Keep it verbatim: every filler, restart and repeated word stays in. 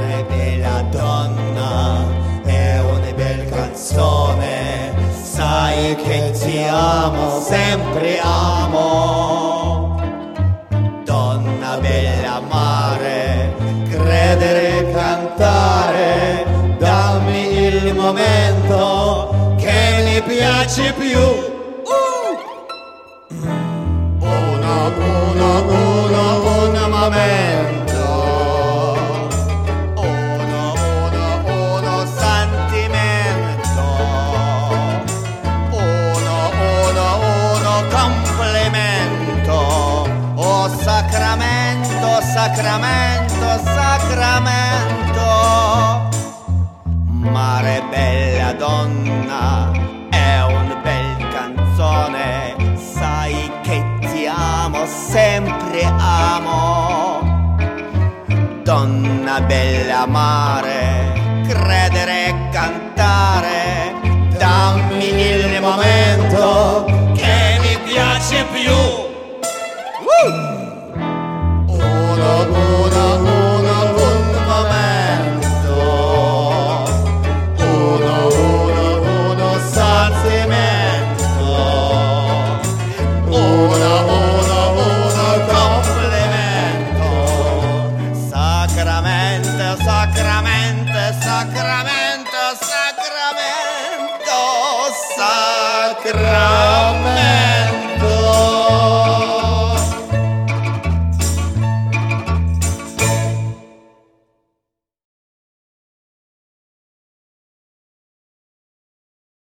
Mare bella donna, è una bella canzone, sai che ti amo, sempre amo. Donna bella mare, credere, cantare, dammi il momento che mi piace più. Uh! Uno, uno, uno, un momento. Uno, uno, uno sentimento. Uno, uno, uno complimento. Oh sacramento, sacramento, sacramento. Mare bella donna, è una bella canzone, sai che ti amo, sempre amo. Donna bella mare, credere e cantare, dammi il momento che mi piace più. Uh! Uno, uno, uno, un momento. Uno, uno, uno sentimento. Uno, uno, uno complimento. Sacramento, sacramento, sacramento, sacramento, sacramento.